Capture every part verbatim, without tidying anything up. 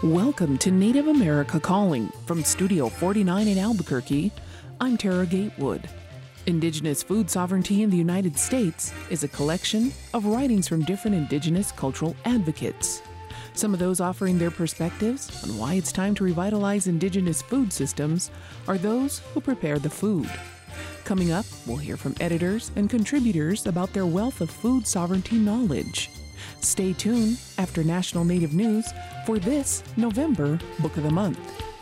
Welcome to Native America Calling from Studio forty-nine in Albuquerque. I'm Tara Gatewood. Indigenous Food Sovereignty in the United States is a collection of writings from different indigenous cultural advocates. Some of those offering their perspectives on why it's time to revitalize indigenous food systems are those who prepare the food. Coming up, we'll hear from editors and contributors about their wealth of food sovereignty knowledge. Stay tuned after National Native News for this November Book of the Month.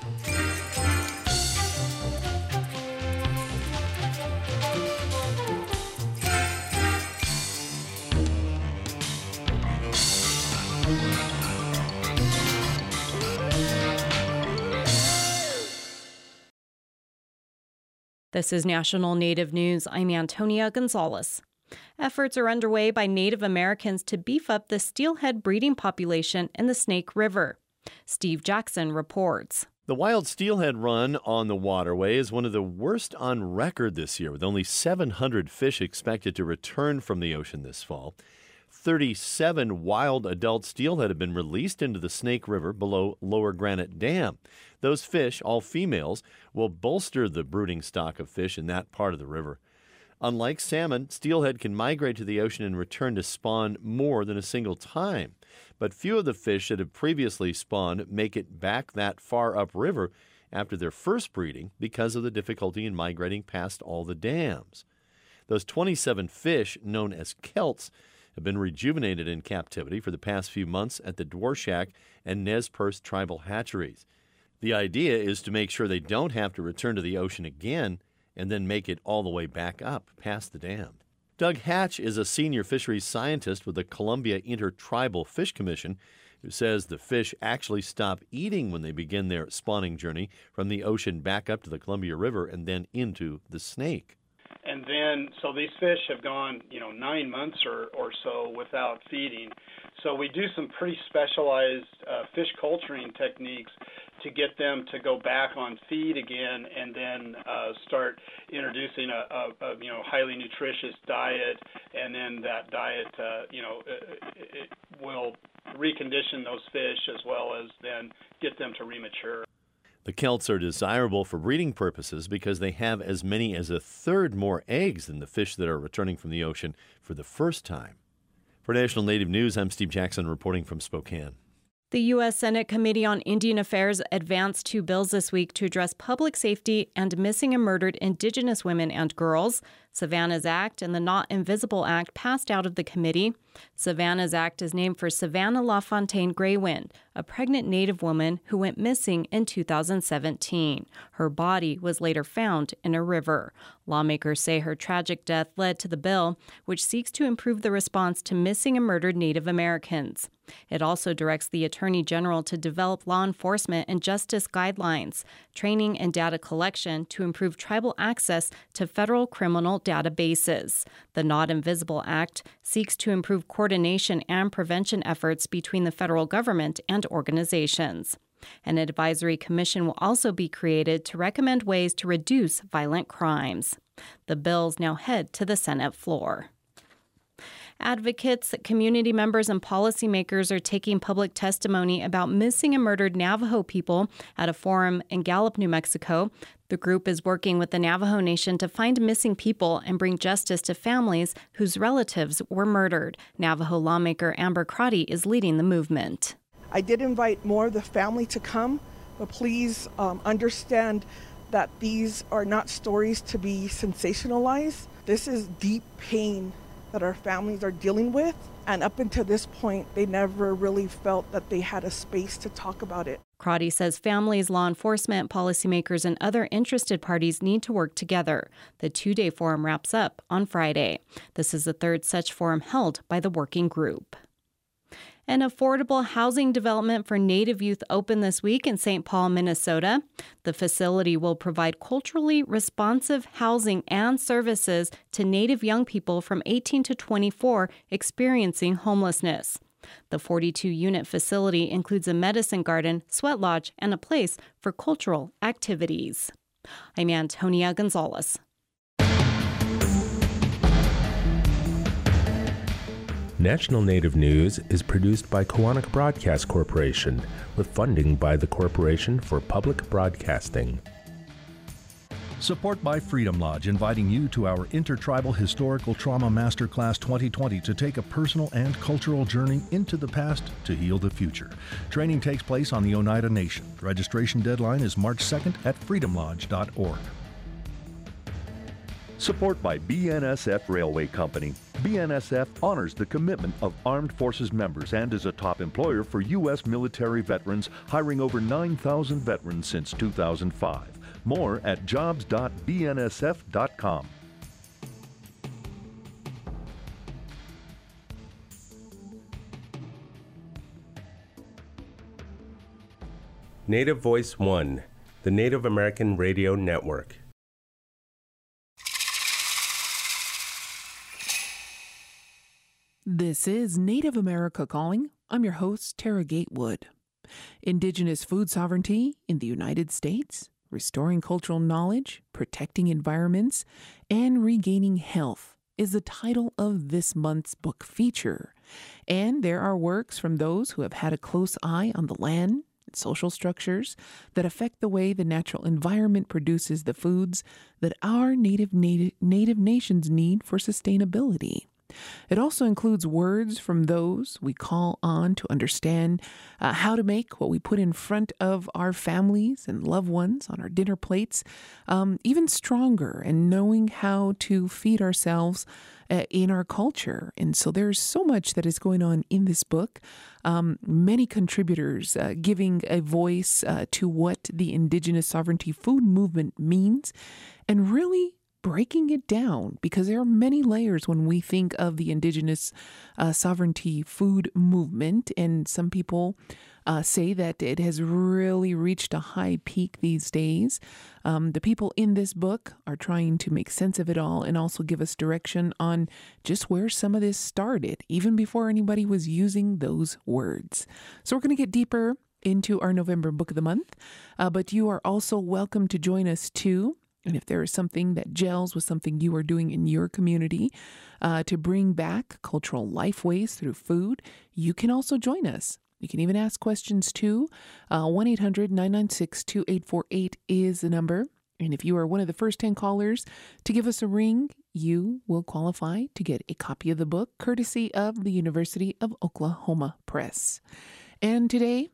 This is National Native News. I'm Antonia Gonzalez. Efforts are underway by Native Americans to beef up the steelhead breeding population in the Snake River. Steve Jackson reports. The wild steelhead run on the waterway is one of the worst on record this year, with only seven hundred fish expected to return from the ocean this fall. thirty-seven wild adult steelhead have been released into the Snake River below Lower Granite Dam. Those fish, all females, will bolster the brooding stock of fish in that part of the river. Unlike salmon, steelhead can migrate to the ocean and return to spawn more than a single time. But few of the fish that have previously spawned make it back that far upriver after their first breeding because of the difficulty in migrating past all the dams. Those twenty-seven fish, known as kelts, have been rejuvenated in captivity for the past few months at the Dworshak and Nez Perce tribal hatcheries. The idea is to make sure they don't have to return to the ocean again and then make it all the way back up past the dam. Doug Hatch is a senior fisheries scientist with the Columbia Intertribal Fish Commission, who says the fish actually stop eating when they begin their spawning journey from the ocean back up to the Columbia River and then into the Snake. And then, so these fish have gone, you know, nine months or, or so without feeding. So we do some pretty specialized uh, fish culturing techniques to get them to go back on feed again, and then uh, start introducing a, a, a you know highly nutritious diet, and then that diet uh, you know it, it will recondition those fish as well as then get them to remature. The kelts are desirable for breeding purposes because they have as many as a third more eggs than the fish that are returning from the ocean for the first time. For National Native News, I'm Steve Jackson reporting from Spokane. The U S Senate Committee on Indian Affairs advanced two bills this week to address public safety and missing and murdered Indigenous women and girls. Savannah's Act and the Not Invisible Act passed out of the committee. Savannah's Act is named for Savannah LaFontaine Graywind, a pregnant Native woman who went missing in two thousand seventeen. Her body was later found in a river. Lawmakers say her tragic death led to the bill, which seeks to improve the response to missing and murdered Native Americans. It also directs the Attorney General to develop law enforcement and justice guidelines, training and data collection to improve tribal access to federal criminal databases. The Not Invisible Act seeks to improve coordination and prevention efforts between the federal government and organizations. An advisory commission will also be created to recommend ways to reduce violent crimes. The bills now head to the Senate floor. Advocates, community members, and policymakers are taking public testimony about missing and murdered Navajo people at a forum in Gallup, New Mexico. The group is working with the Navajo Nation to find missing people and bring justice to families whose relatives were murdered. Navajo lawmaker Amber Crotty is leading the movement. I did invite more of the family to come, but please um, understand that these are not stories to be sensationalized. This is deep pain that our families are dealing with, and up until this point, they never really felt that they had a space to talk about it. Crotty says families, law enforcement, policymakers, and other interested parties need to work together. The two-day forum wraps up on Friday. This is the third such forum held by the working group. An affordable housing development for Native youth opened this week in Saint Paul, Minnesota. The facility will provide culturally responsive housing and services to Native young people from eighteen to twenty-four experiencing homelessness. The forty-two unit facility includes a medicine garden, sweat lodge, and a place for cultural activities. I'm Antonia Gonzalez. National Native News is produced by Koahnic Broadcast Corporation with funding by the Corporation for Public Broadcasting. Support by Freedom Lodge, inviting you to our Intertribal Historical Trauma Masterclass twenty twenty to take a personal and cultural journey into the past to heal the future. Training takes place on the Oneida Nation. Registration deadline is March second at freedom lodge dot org. Support by B N S F Railway Company. B N S F honors the commitment of armed forces members and is a top employer for U S military veterans, hiring over nine thousand veterans since two thousand five. More at jobs dot b n s f dot com. Native Voice One, the Native American Radio Network. This is Native America Calling. I'm your host, Tara Gatewood. Indigenous food sovereignty in the United States, restoring cultural knowledge, protecting environments, and regaining health is the title of this month's book feature. And there are works from those who have had a close eye on the land and social structures that affect the way the natural environment produces the foods that our native, native, native nations need for sustainability. It also includes words from those we call on to understand uh, how to make what we put in front of our families and loved ones on our dinner plates um, even stronger, and knowing how to feed ourselves uh, in our culture. And so there's so much that is going on in this book. Um, many contributors uh, giving a voice uh, to what the Indigenous sovereignty food movement means, and really breaking it down, because there are many layers when we think of the Indigenous uh, sovereignty food movement. And some people uh, say that it has really reached a high peak these days. Um, the people in this book are trying to make sense of it all and also give us direction on just where some of this started, even before anybody was using those words. So we're going to get deeper into our November Book of the Month, uh, but you are also welcome to join us too. And if there is something that gels with something you are doing in your community uh, to bring back cultural lifeways through food, you can also join us. You can even ask questions too. Uh, one eight hundred nine nine six two eight four eight is the number. And if you are one of the first ten callers to give us a ring, you will qualify to get a copy of the book courtesy of the University of Oklahoma Press. And today,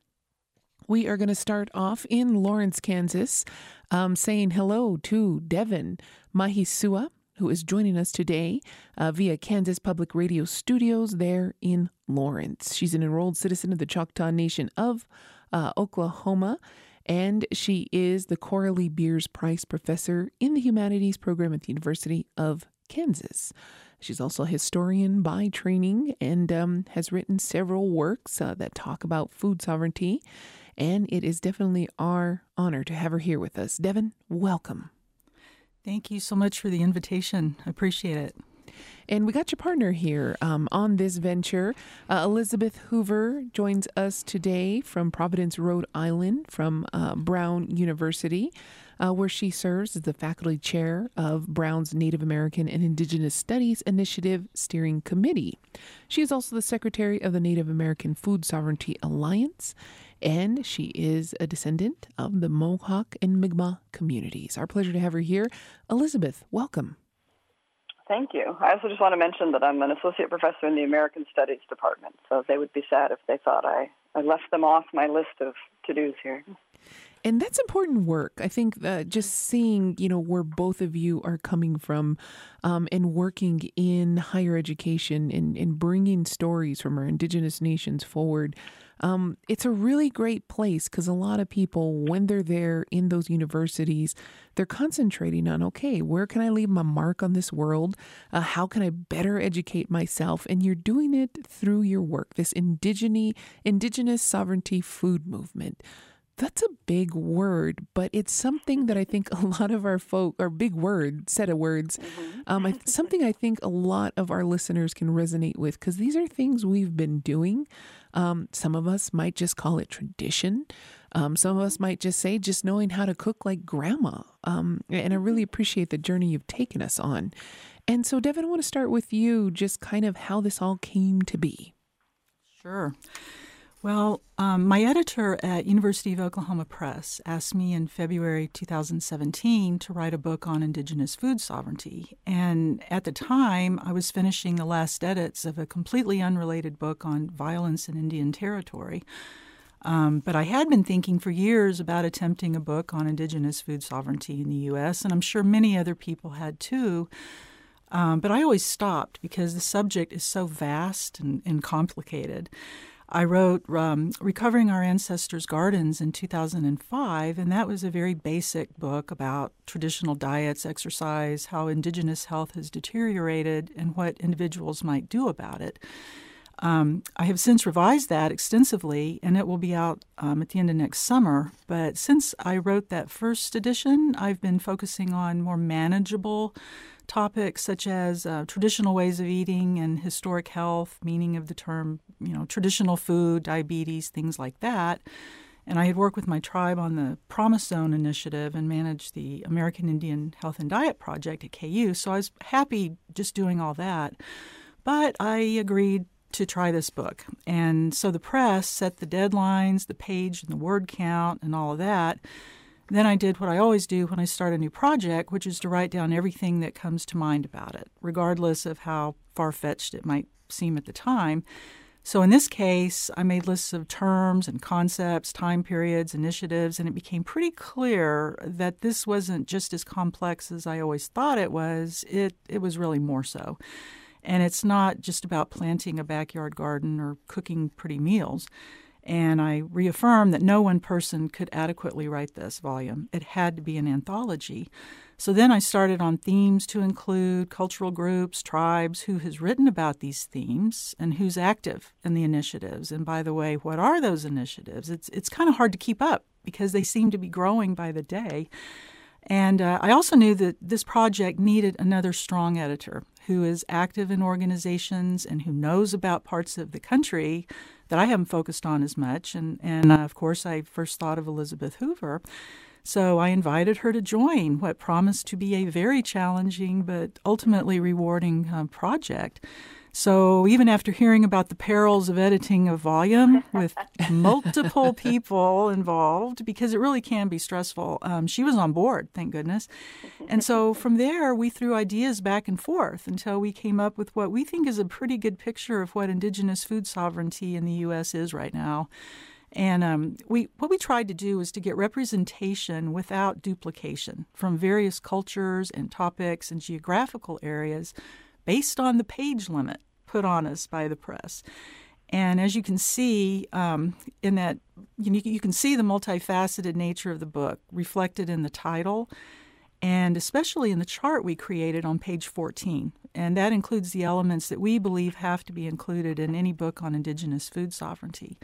we are going to start off in Lawrence, Kansas, um, saying hello to Devin Mahisua, who is joining us today uh, via Kansas Public Radio Studios there in Lawrence. She's an enrolled citizen of the Choctaw Nation of uh, Oklahoma, and she is the Coralie Beers Price Professor in the Humanities Program at the University of Kansas. She's also a historian by training and um, has written several works uh, that talk about food sovereignty. And it is definitely our honor to have her here with us. Devin, welcome. Thank you so much for the invitation. I appreciate it. And we got your partner here um, on this venture. Uh, Elizabeth Hoover joins us today from Providence, Rhode Island, from uh, Brown University, uh, where she serves as the faculty chair of Brown's Native American and Indigenous Studies Initiative Steering Committee. She is also the secretary of the Native American Food Sovereignty Alliance, and she is a descendant of the Mohawk and Mi'kmaq communities. Our pleasure to have her here. Elizabeth, welcome. Thank you. I also just want to mention that I'm an associate professor in the American Studies Department, so they would be sad if they thought I, I left them off my list of to-dos here. And that's important work. I think uh, just seeing, you know, where both of you are coming from um, and working in higher education and, and bringing stories from our Indigenous nations forward, um, it's a really great place, because a lot of people, when they're there in those universities, they're concentrating on, okay, where can I leave my mark on this world? Uh, how can I better educate myself? And you're doing it through your work, this indigeny, indigenous sovereignty food movement. That's a big word, but it's something that I think a lot of our folk, or big word, set of words, mm-hmm. um, I, something I think a lot of our listeners can resonate with, because these are things we've been doing. Um, some of us might just call it tradition. Um, some of us might just say just knowing how to cook like grandma. Um, and I really appreciate the journey you've taken us on. And so, Devin, I want to start with you, just kind of how this all came to be. Sure. Well, um, my editor at University of Oklahoma Press asked me in February two thousand seventeen to write a book on indigenous food sovereignty. And at the time, I was finishing the last edits of a completely unrelated book on violence in Indian Territory. Um, but I had been thinking for years about attempting a book on indigenous food sovereignty in the U S, and I'm sure many other people had too. Um, but I always stopped because the subject is so vast and, and complicated. I wrote um, Recovering Our Ancestors' Gardens in two thousand five, and that was a very basic book about traditional diets, exercise, how indigenous health has deteriorated, and what individuals might do about it. Um, I have since revised that extensively, and it will be out um, at the end of next summer. But since I wrote that first edition, I've been focusing on more manageable topics such as uh, traditional ways of eating and historic health, meaning of the term, you know, traditional food, diabetes, things like that. And I had worked with my tribe on the Promise Zone initiative and managed the American Indian Health and Diet Project at K U, so I was happy just doing all that. But I agreed to try this book. And so the press set the deadlines, the page and the word count and all of that. Then I did what I always do when I start a new project, which is to write down everything that comes to mind about it, regardless of how far-fetched it might seem at the time. So in this case, I made lists of terms and concepts, time periods, initiatives, and it became pretty clear that this wasn't just as complex as I always thought it was. It, it was really more so. And it's not just about planting a backyard garden or cooking pretty meals. And I reaffirmed that no one person could adequately write this volume. It had to be an anthology. So then I started on themes to include cultural groups, tribes, who has written about these themes and who's active in the initiatives. And by the way, what are those initiatives? It's it's kind of hard to keep up because they seem to be growing by the day. And uh, I also knew that this project needed another strong editor who is active in organizations and who knows about parts of the country that I haven't focused on as much. And, and uh, of course, I first thought of Elizabeth Hoover. So I invited her to join what promised to be a very challenging but ultimately rewarding uh, project. So even after hearing about the perils of editing a volume with multiple people involved, because it really can be stressful, um, she was on board, thank goodness. And so from there, we threw ideas back and forth until we came up with what we think is a pretty good picture of what indigenous food sovereignty in the U S is right now. And um, we what we tried to do was to get representation without duplication from various cultures and topics and geographical areas based on the page limit put on us by the press. And as you can see um, in that, you, know, you can see the multifaceted nature of the book reflected in the title and especially in the chart we created on page fourteen. And that includes the elements that we believe have to be included in any book on indigenous food sovereignty.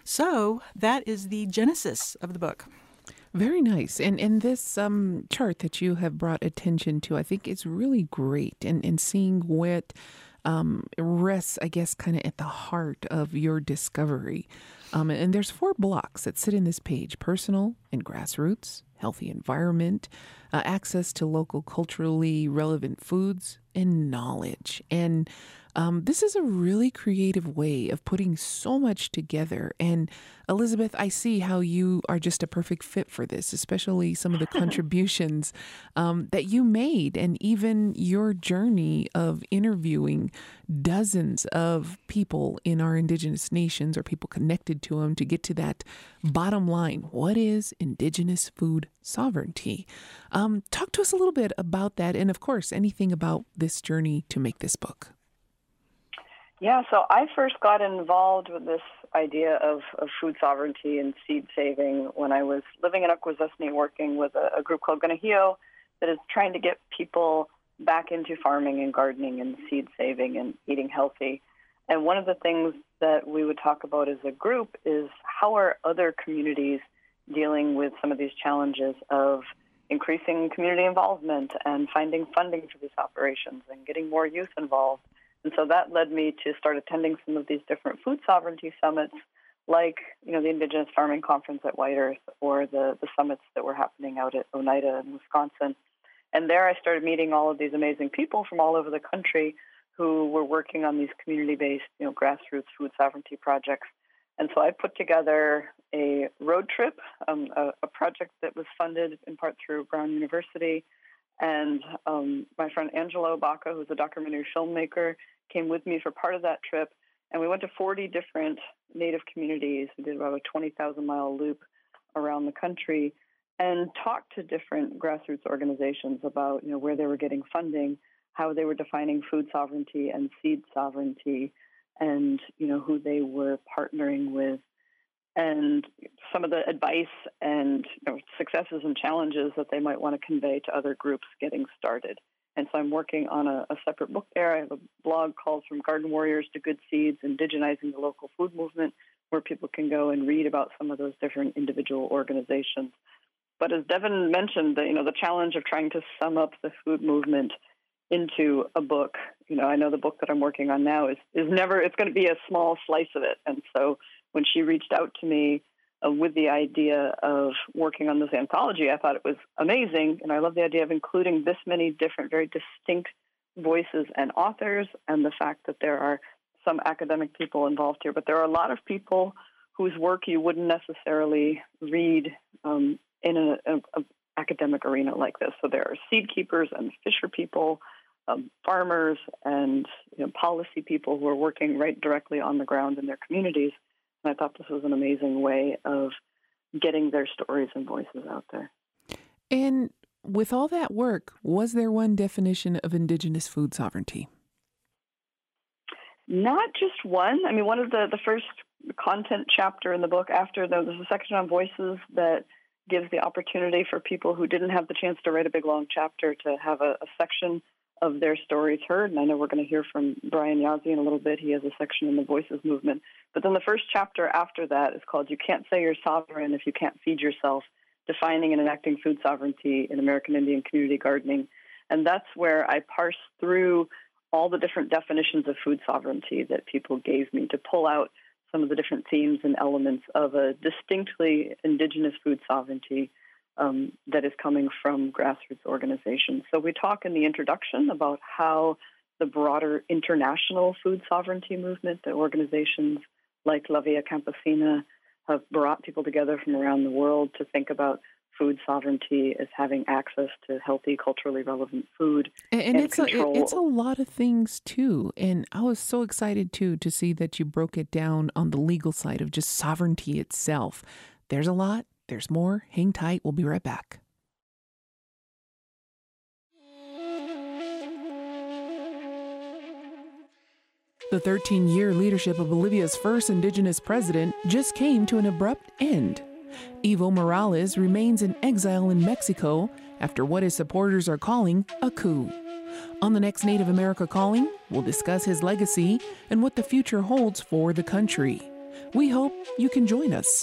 So that is the genesis of the book. Very nice. And and this um, chart that you have brought attention to, I think is really great. And, and seeing what um, rests, I guess, kind of at the heart of your discovery. Um, and there's four blocks that sit in this page: personal and grassroots, healthy environment, uh, access to local culturally relevant foods, and knowledge. And Um, this is a really creative way of putting so much together. And Elizabeth, I see how you are just a perfect fit for this, especially some of the contributions um, that you made, and even your journey of interviewing dozens of people in our indigenous nations or people connected to them to get to that bottom line. What is indigenous food sovereignty? Um, talk to us a little bit about that, and of course, anything about this journey to make this book. Yeah, so I first got involved with this idea of, of food sovereignty and seed saving when I was living in Akwesasne working with a, a group called Ganahio that is trying to get people back into farming and gardening and seed saving and eating healthy. And one of the things that we would talk about as a group is how are other communities dealing with some of these challenges of increasing community involvement and finding funding for these operations and getting more youth involved. And so that led me to start attending some of these different food sovereignty summits, like, you know, the Indigenous Farming Conference at White Earth or the, the summits that were happening out at Oneida in Wisconsin. And there I started meeting all of these amazing people from all over the country who were working on these community-based, you know, grassroots food sovereignty projects. And so I put together a road trip, um, a, a project that was funded in part through Brown University. And um, my friend Angela Obaka, who's a documentary filmmaker, came with me for part of that trip. And we went to forty different Native communities. We did about a twenty thousand mile loop around the country and talked to different grassroots organizations about, you know, where they were getting funding, how they were defining food sovereignty and seed sovereignty, and, you know, who they were partnering with, and some of the advice and, you know, successes and challenges that they might want to convey to other groups getting started. And so I'm working on a, a separate book there. I have a blog called From Garden Warriors to Good Seeds, Indigenizing the Local Food Movement, where people can go and read about some of those different individual organizations. But as Devin mentioned, the, you know, the challenge of trying to sum up the food movement into a book, you know, I know the book that I'm working on now is, is never, it's going to be a small slice of it. And so when she reached out to me uh, with the idea of working on this anthology, I thought it was amazing. And I love the idea of including this many different, very distinct voices and authors, and the fact that there are some academic people involved here. But there are a lot of people whose work you wouldn't necessarily read um, in an academic arena like this. So there are seed keepers and fisher people, um, farmers, and, you know, policy people who are working right directly on the ground in their communities. And I thought this was an amazing way of getting their stories and voices out there. And with all that work, was there one definition of Indigenous food sovereignty? Not just one. I mean, one of the, the first content chapter in the book, after there's a section on voices that gives the opportunity for people who didn't have the chance to write a big, long chapter to have a, a section of their stories heard. And I know we're going to hear from Brian Yazzie in a little bit. He has a section in the Voices movement. But then the first chapter after that is called You Can't Say You're Sovereign If You Can't Feed Yourself, Defining and Enacting Food Sovereignty in American Indian Community Gardening. And that's where I parse through all the different definitions of food sovereignty that people gave me to pull out some of the different themes and elements of a distinctly Indigenous food sovereignty um, that is coming from grassroots organizations. So we talk in the introduction about how the broader international food sovereignty movement, the organizations like La Via Campesina have brought people together from around the world to think about food sovereignty as having access to healthy, culturally relevant food. And, and, and it's, a, it's a lot of things, too. And I was so excited, too, to see that you broke it down on the legal side of just sovereignty itself. There's a lot. There's more. Hang tight. We'll be right back. The thirteen-year leadership of Bolivia's first indigenous president just came to an abrupt end. Evo Morales remains in exile in Mexico after what his supporters are calling a coup. On the next Native America Calling, we'll discuss his legacy and what the future holds for the country. We hope you can join us.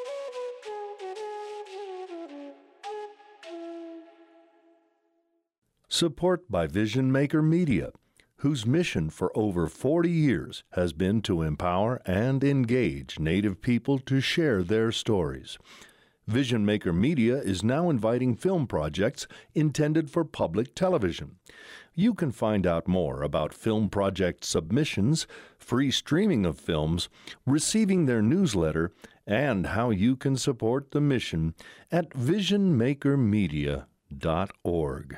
Support by Vision Maker Media, whose mission for over forty years has been to empower and engage Native people to share their stories. Vision Maker Media is now inviting film projects intended for public television. You can find out more about film project submissions, free streaming of films, receiving their newsletter, and how you can support the mission at vision maker media dot org.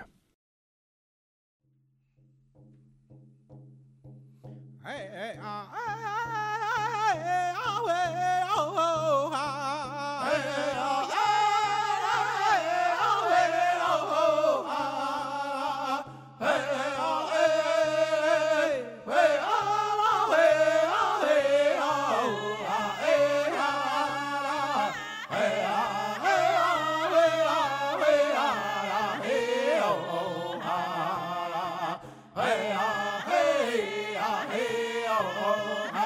Hey, hey, uh, hey, hey, hey, oh, hey, oh, oh, ah, hey, hey, oh, hey, hey, oh, hey, oh, ah, hey, hey, oh, hey, hey, hey, oh, hey, oh, hey, oh, ah, hey, ah, hey, ah, hey, oh, hey, ah, hey, ah, hey, oh, ah, hey, ah. Hey, ah, hey, oh, oh,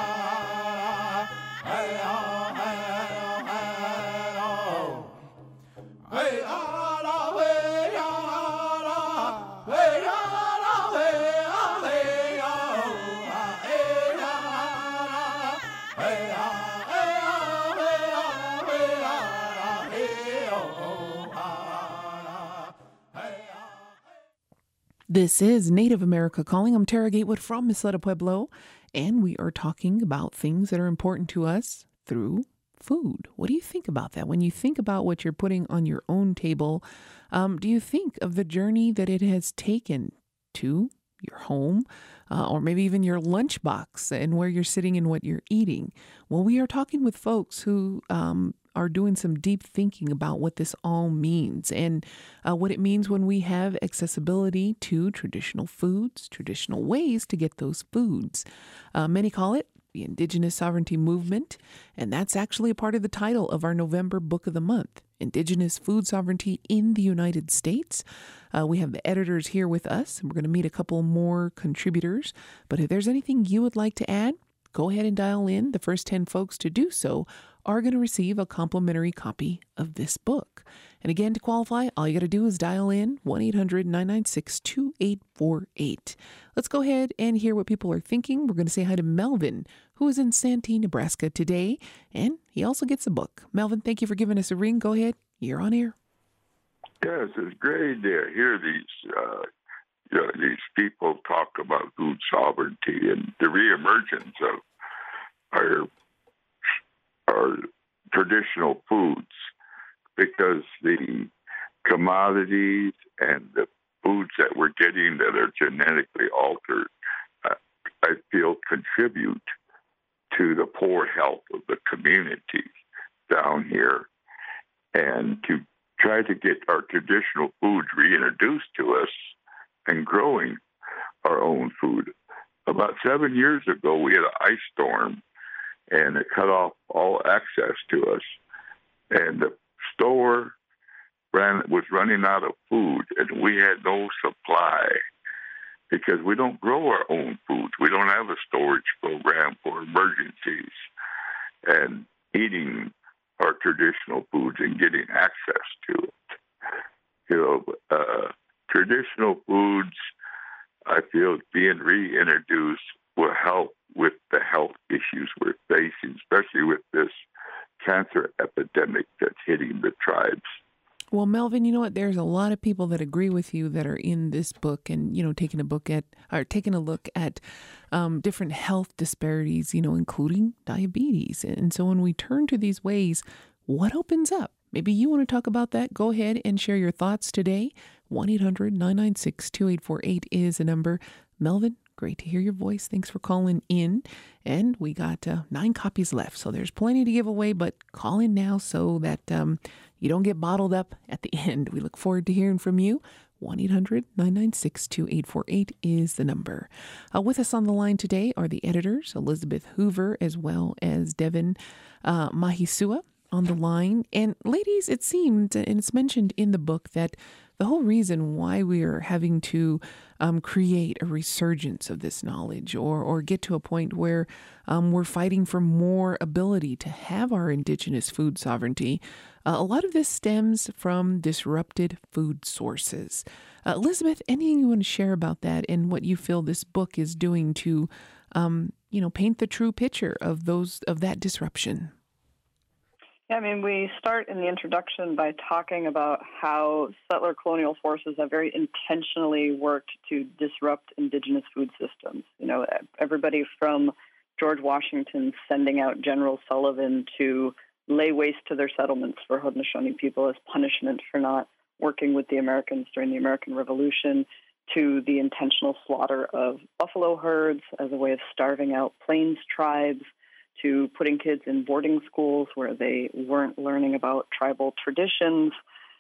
This is Native America Calling. I'm Tara Gatewood from Misleta Pueblo, and we are talking about things that are important to us through food. What do you think about that? When you think about what you're putting on your own table, um, do you think of the journey that it has taken to your home, uh, or maybe even your lunchbox and where you're sitting and what you're eating? Well, we are talking with folks who um, are doing some deep thinking about what this all means and uh, what it means when we have accessibility to traditional foods, traditional ways to get those foods. Uh, many call it the Indigenous Sovereignty Movement, and that's actually a part of the title of our November Book of the Month, Indigenous Food Sovereignty in the United States. Uh, we have the editors here with us, and we're going to meet a couple more contributors. But if there's anything you would like to add, go ahead and dial in. The first ten folks to do so are going to receive a complimentary copy of this book. And again, to qualify, all you got to do is dial in one eight hundred nine nine six two eight four eight. Let's go ahead and hear what people are thinking. We're going to say hi to Melvin, who is in Santee, Nebraska today, and he also gets a book. Melvin, thank you for giving us a ring. Go ahead. You're on air. Yes, it's great to hear these uh, you know, these people talk about food sovereignty and the reemergence of our our traditional foods, because the commodities and the foods that we're getting that are genetically altered, uh, I feel, contribute to the poor health of the community down here. And to try to get our traditional foods reintroduced to us and growing our own food. About seven years ago, we had an ice storm, and it cut off all access to us. And the store ran was running out of food, and we had no supply because we don't grow our own foods. We don't have a storage program for emergencies and eating our traditional foods and getting access to it. You know, uh, traditional foods, I feel, being reintroduced will help with the health issues we're facing, especially with this cancer epidemic that's hitting the tribes. Well, Melvin, you know what? There's a lot of people that agree with you that are in this book, and you know, taking a book at or taking a look at um, different health disparities, you know, including diabetes. And so, when we turn to these ways, what opens up? Maybe you want to talk about that. Go ahead and share your thoughts today. one eight hundred nine nine six two eight four eight is the number. Melvin, great to hear your voice. Thanks for calling in. And we got uh, nine copies left, so there's plenty to give away, but call in now so that um, you don't get bottled up at the end. We look forward to hearing from you. one eight hundred nine nine six two eight four eight is the number. Uh, with us on the line today are the editors, Elizabeth Hoover, as well as Devin uh, Mahisua on the line. And ladies, it seemed, and it's mentioned in the book, that the whole reason why we are having to um, create a resurgence of this knowledge or or get to a point where um, we're fighting for more ability to have our indigenous food sovereignty, uh, a lot of this stems from disrupted food sources. Uh, Elizabeth, anything you want to share about that and what you feel this book is doing to, um, you know, paint the true picture of those of that disruption? Yeah, I mean, we start in the introduction by talking about how settler colonial forces have very intentionally worked to disrupt indigenous food systems. You know, everybody from George Washington sending out General Sullivan to lay waste to their settlements for Haudenosaunee people as punishment for not working with the Americans during the American Revolution, to the intentional slaughter of buffalo herds as a way of starving out Plains tribes, to putting kids in boarding schools where they weren't learning about tribal traditions,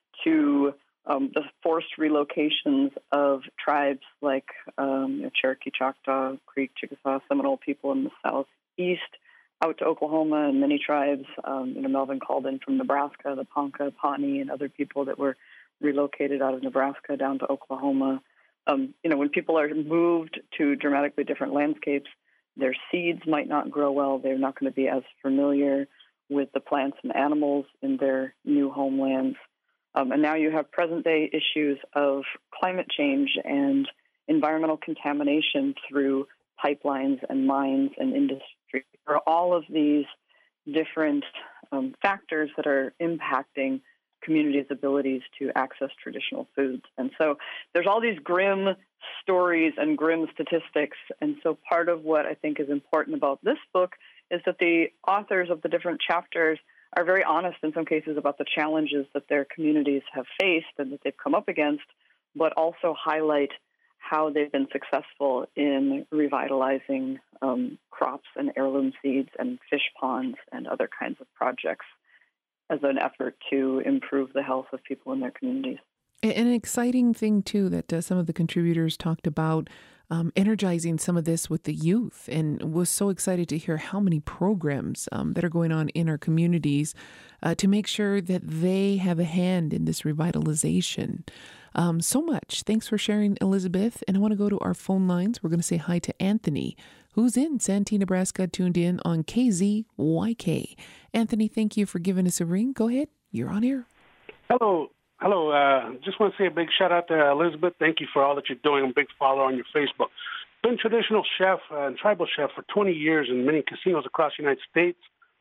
to um, the forced relocations of tribes like um, you know, Cherokee, Choctaw, Creek, Chickasaw, Seminole people in the southeast out to Oklahoma, and many tribes, um, you know, Melvin called in from Nebraska, the Ponca, Pawnee, and other people that were relocated out of Nebraska down to Oklahoma. Um, you know, when people are moved to dramatically different landscapes, their seeds might not grow well. They're not going to be as familiar with the plants and animals in their new homelands. Um, and now you have present-day issues of climate change and environmental contamination through pipelines and mines and industry. There are all of these different um, factors that are impacting communities' abilities to access traditional foods. And so there's all these grim stories and grim statistics. And so part of what I think is important about this book is that the authors of the different chapters are very honest in some cases about the challenges that their communities have faced and that they've come up against, but also highlight how they've been successful in revitalizing um, crops and heirloom seeds and fish ponds and other kinds of projects as an effort to improve the health of people in their communities. An exciting thing, too, that uh, some of the contributors talked about, um, energizing some of this with the youth, and was so excited to hear how many programs um, that are going on in our communities uh, to make sure that they have a hand in this revitalization. Um, so much. Thanks for sharing, Elizabeth. And I want to go to our phone lines. We're going to say hi to Anthony, who's in Santee, Nebraska, tuned in on K Z Y K. Anthony, thank you for giving us a ring. Go ahead. You're on air. Hello. Hello. Uh, just want to say a big shout out to Elizabeth. Thank you for all that you're doing. I'm a big follower on your Facebook. Been traditional chef uh, and tribal chef for twenty years in many casinos across the United States.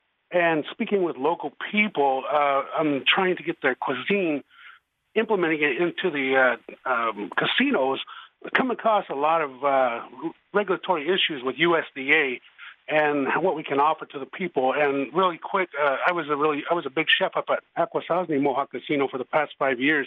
And speaking with local people, uh, I'm trying to get their cuisine, implementing it into the uh, um, casinos. Come across a lot of uh, regulatory issues with U S D A and what we can offer to the people. And really quick, uh, I was a really I was a big chef up at Akwesasne Mohawk Casino for the past five years,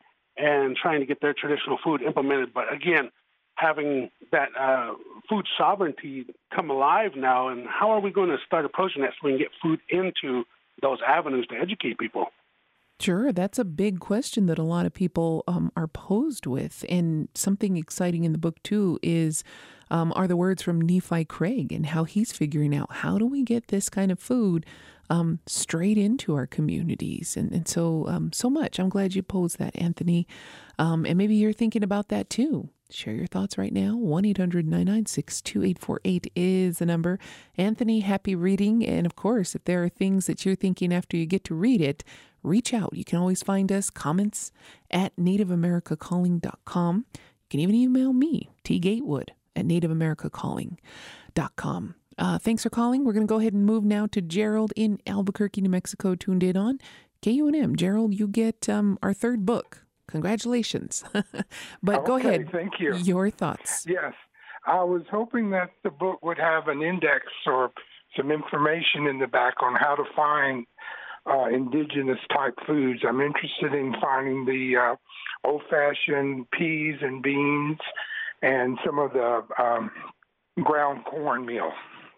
and trying to get their traditional food implemented. But again, having that uh, food sovereignty come alive now, and how are we going to start approaching that so we can get food into those avenues to educate people? Sure, that's a big question that a lot of people um, are posed with. And something exciting in the book, too, is um, are the words from Nephi Craig and how he's figuring out how do we get this kind of food um, straight into our communities. And, and so, um, so much. I'm glad you posed that, Anthony. Um, and maybe you're thinking about that, too. Share your thoughts right now. one eight hundred nine nine six two eight four eight is the number. Anthony, happy reading. And of course, if there are things that you're thinking after you get to read it, reach out. You can always find us, comments at native america calling dot com. You can even email me, T Gatewood at native america calling dot com. Uh, thanks for calling. We're going to go ahead and move now to Gerald in Albuquerque, New Mexico, tuned in on K U N M. Gerald, you get um, our third book. Congratulations. But okay, go ahead. Thank you. Your thoughts. Yes. I was hoping that the book would have an index or some information in the back on how to find uh, indigenous type foods. I'm interested in finding the uh, old-fashioned peas and beans and some of the um, ground cornmeal.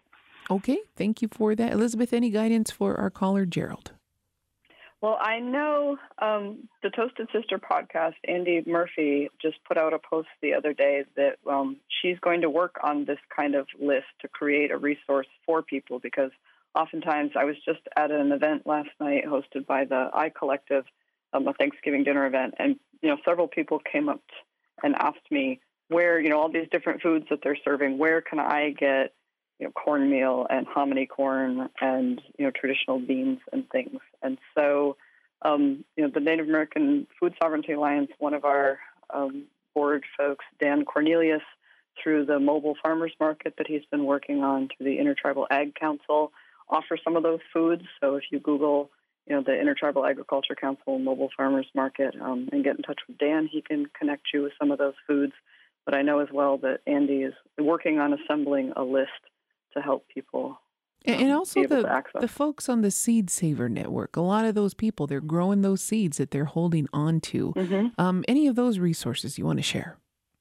Okay. Thank you for that. Elizabeth, any guidance for our caller, Gerald? Well, I know um, the Toasted Sister podcast, Andy Murphy, just put out a post the other day that um, she's going to work on this kind of list to create a resource for people, because oftentimes I was just at an event last night hosted by the I Collective, um, a Thanksgiving dinner event, and you know several people came up and asked me where, you know, all these different foods that they're serving, where can I get you know, cornmeal and hominy corn and, you know, traditional beans and things. And so, um, you know, the Native American Food Sovereignty Alliance, one of our um, board folks, Dan Cornelius, through the mobile farmers market that he's been working on through the Intertribal Ag Council, offers some of those foods. So if you Google, you know, the Intertribal Agriculture Council mobile farmers market um, and get in touch with Dan, he can connect you with some of those foods. But I know as well that Andy is working on assembling a list to help people. Um, and also the, the folks on the Seed Saver Network, a lot of those people, they're growing those seeds that they're holding on to. Mm-hmm. Um, any of those resources you want to share?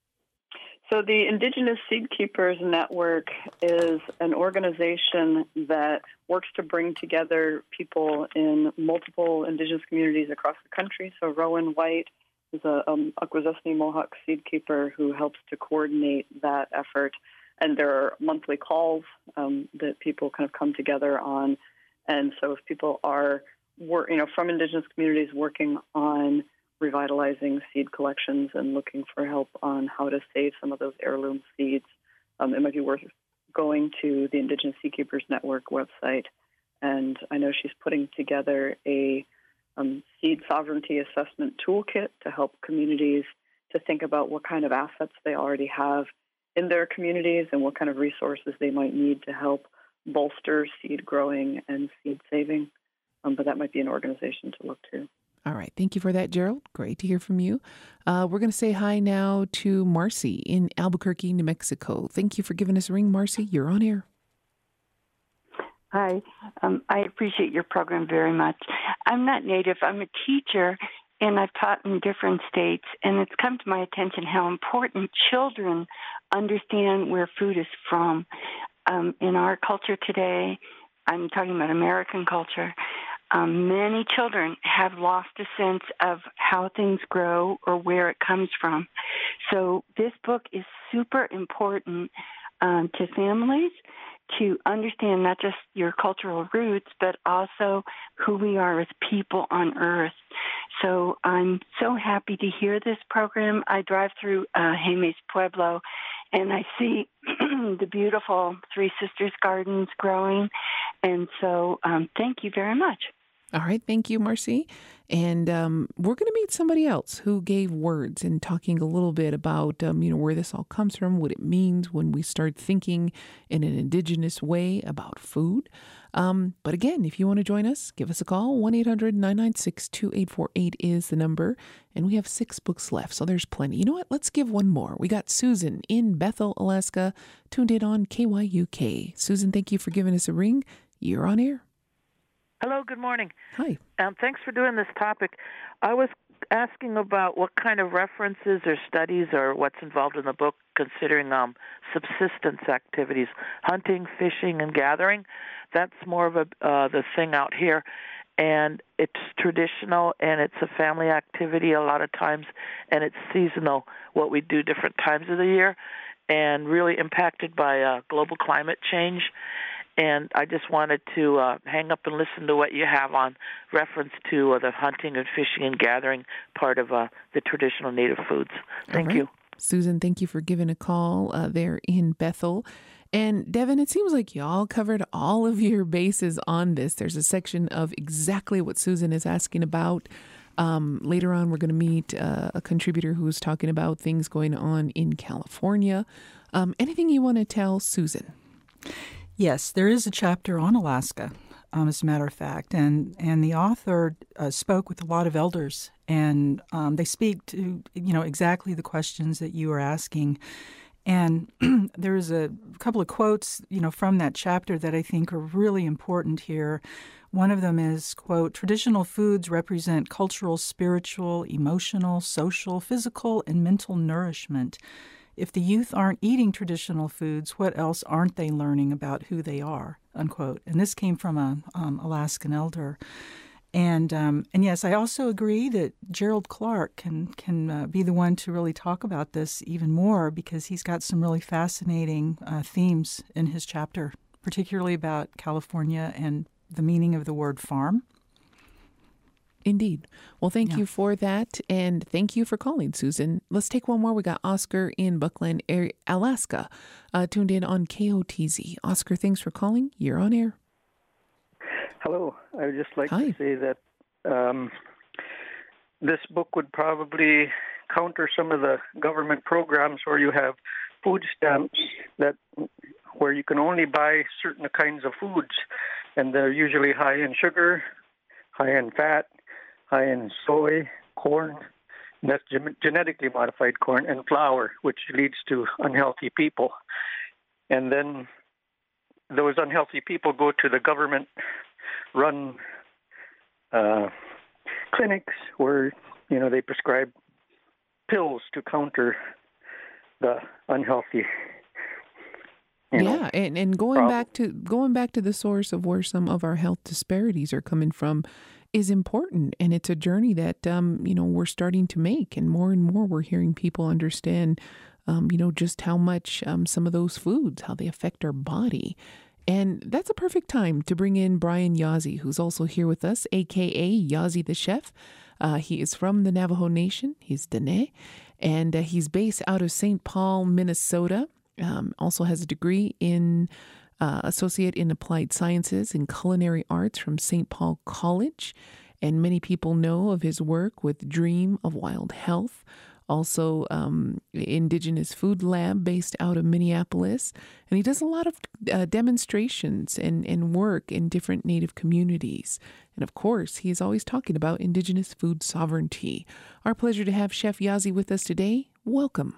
So the Indigenous Seed Keepers Network is an organization that works to bring together people in multiple Indigenous communities across the country. So Rowan White is a um, Akwesasne Mohawk seed keeper who helps to coordinate that effort. And there are monthly calls um, that people kind of come together on. And so if people are, you know, from Indigenous communities working on revitalizing seed collections and looking for help on how to save some of those heirloom seeds, um, it might be worth going to the Indigenous Seed Keepers Network website. And I know she's putting together a um, seed sovereignty assessment toolkit to help communities to think about what kind of assets they already have in their communities and what kind of resources they might need to help bolster seed growing and seed saving. Um, but that might be an organization to look to. All right. Thank you for that, Gerald. Great to hear from you. Uh, we're going to say hi now to Marcy in Albuquerque, New Mexico. Thank you for giving us a ring, Marcy. You're on air. Hi. Um, I appreciate your program very much. I'm not Native. I'm a teacher, and I've taught in different states, and it's come to my attention how important children understand where food is from. Um, in our culture today, I'm talking about American culture, um, many children have lost a sense of how things grow or where it comes from. So this book is super important um, to families to understand not just your cultural roots, but also who we are as people on Earth. So I'm so happy to hear this program. I drive through uh, Jemez Pueblo, and I see the beautiful Three Sisters Gardens growing. And so um, thank you very much. All right. Thank you, Marcy. And um, we're going to meet somebody else who gave words and talking a little bit about, um, you know, where this all comes from, what it means when we start thinking in an indigenous way about food. Um, but again, if you want to join us, give us a call. one eight hundred nine nine six two eight four eight is the number. And we have six books left, so there's plenty. You know what? Let's give one more. We got Susan in Bethel, Alaska, tuned in on K Y U K. Susan, thank you for giving us a ring. You're on air. Hello, good morning. Hi. Um, thanks for doing this topic. I was asking about what kind of references or studies or what's involved in the book considering um, subsistence activities, hunting, fishing, and gathering. That's more of a uh, the thing out here. And it's traditional, and it's a family activity a lot of times, and it's seasonal, what we do different times of the year, and really impacted by uh, global climate change. And I just wanted to uh, hang up and listen to what you have on reference to uh, the hunting and fishing and gathering part of uh, the traditional Native foods. Thank right. you. Susan, thank you for giving a call uh, there in Bethel. And Devin, it seems like y'all covered all of your bases on this. There's a section of exactly what Susan is asking about. Um, later on, we're going to meet uh, a contributor who's talking about things going on in California. Um, anything you want to tell Susan? Yes, there is a chapter on Alaska, um, as a matter of fact, and and the author uh, spoke with a lot of elders, and um, they speak to you know exactly the questions that you are asking, and there's a couple of quotes you know from that chapter that I think are really important here. One of them is, quote, "Traditional foods represent cultural, spiritual, emotional, social, physical, and mental nourishment. If the youth aren't eating traditional foods, what else aren't they learning about who they are?" Unquote. And this came from a um, Alaskan elder. And um, and yes, I also agree that Gerald Clark can can uh, be the one to really talk about this even more, because he's got some really fascinating uh, themes in his chapter, particularly about California and the meaning of the word farm. Indeed. Well, thank Yeah. you for that. And thank you for calling, Susan. Let's take one more. We got Oscar in Buckland, Alaska, uh, tuned in on K O T Z. Oscar, thanks for calling. You're on air. Hello. I would just like Hi. to say that um, this book would probably counter some of the government programs where you have food stamps that where you can only buy certain kinds of foods, and they're usually high in sugar, high in fat, high in soy, corn, and that's gen- genetically modified corn, and flour, which leads to unhealthy people. And then those unhealthy people go to the government-run uh, clinics where, you know, they prescribe pills to counter the unhealthy. You know, yeah, and, and going problem. back to going back to the source of where some of our health disparities are coming from is important, and it's a journey that um, you know we're starting to make, and more and more we're hearing people understand, um, you know, just how much um, some of those foods, how they affect our body. And that's a perfect time to bring in Brian Yazzie, who's also here with us, a k a. Yazzie the Chef. Uh, he is from the Navajo Nation. He's Dene, and uh, he's based out of Saint Paul, Minnesota. Um, also has a degree in uh, Associate in Applied Sciences and Culinary Arts from Saint Paul College. And many people know of his work with Dream of Wild Health. also um, Indigenous Food Lab based out of Minneapolis. And he does a lot of uh, demonstrations and, and work in different Native communities. And of course, he is always talking about Indigenous food sovereignty. Our pleasure to have Chef Yazzie with us today. Welcome.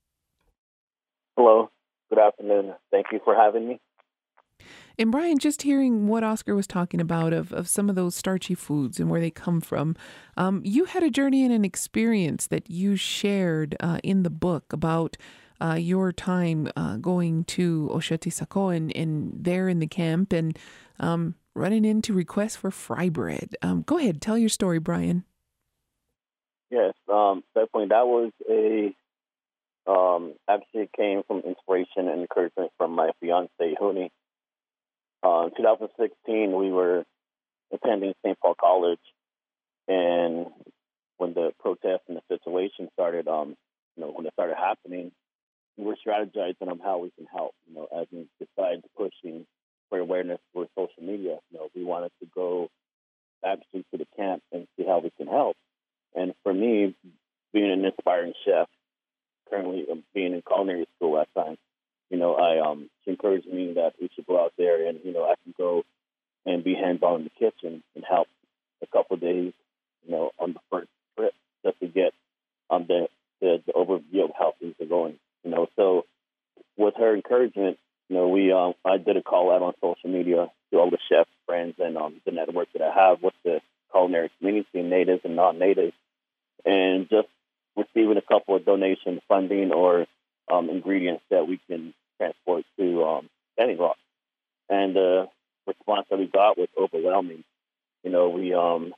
Hello. Good afternoon. Thank you for having me. And Brian, just hearing what Oscar was talking about of, of some of those starchy foods and where they come from, um, you had a journey and an experience that you shared uh, in the book about uh, your time uh, going to Oxotesaco and, and there in the camp and um, running into requests for fry bread. Um, go ahead, tell your story, Brian. Yes, um, definitely. That was a, um, actually came from inspiration and encouragement from my fiance, Huni. Uh, in two thousand sixteen, we were attending Saint Paul College, and when the protest and the situation started, um, you know, when it started happening, we were strategizing on how we can help. You know, as we decided pushing for awareness for social media, you know, we wanted to go actually to the camp and see how we can help. And for me, being an aspiring chef, currently being in culinary school at times, you know, I um, she encouraged me that we should go out there and, you know, I can go and be hands-on in the kitchen and help a couple of days, you know, on the first trip just to get um, the, the, the overview of how things are going, you know. So with her encouragement, you know, we um, I did a call out on social media to all the chefs, friends, and um, the network that I have with the culinary community, natives and non-natives, and just receiving a couple of donation funding or Um, ingredients that we can transport to um, Standing Rock. And the response that we got was overwhelming. You know, we um,